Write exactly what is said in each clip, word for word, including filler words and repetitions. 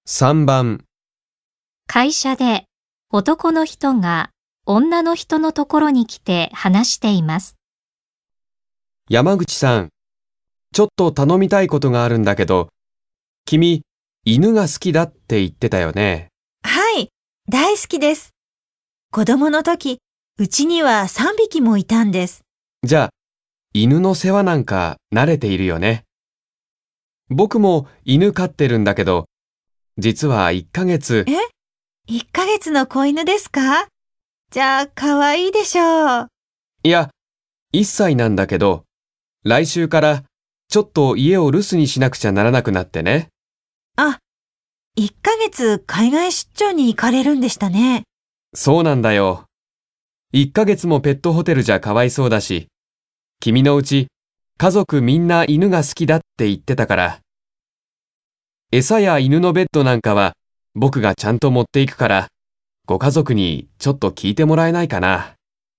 さんばん、 会社で男の人が女の人のところに来て話しています。 山口さん、ちょっと頼みたいことがあるんだけど、君、犬が好きだって言ってたよね。 はい、大好きです。子供の時、うちにはさんびきもいたんです。 じゃあ、犬の世話なんか慣れているよね。僕も犬飼ってるんだけど、実はいっかげつ。 え ?いっ ヶ月の子犬ですか？じゃあ、かわいいでしょう。 いや、いっさいなんだけど、来週からちょっと家を留守にしなくちゃならなくなってね。 あ、いっかげつ海外出張に行かれるんでしたね。 そうなんだよ。いっかげつもペットホテルじゃかわいそうだし、君のうち家族みんな犬が好きだって言ってたから。餌や犬のベッドなんかは僕がちゃんと持っていくから、ご家族にちょっと聞いてもらえないかな。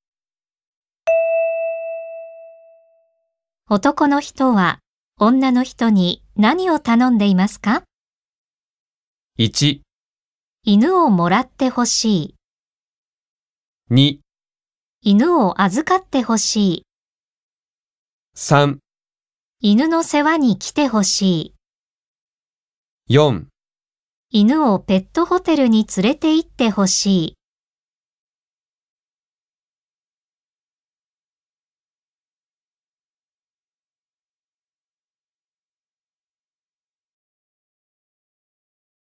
男の人は女の人に何を頼んでいますか？ いち、 犬をもらってほしい。 に、 犬を預かってほしい。 さん、 犬の世話に来てほしい。 よん。 犬をペットホテルに連れて行ってほしい。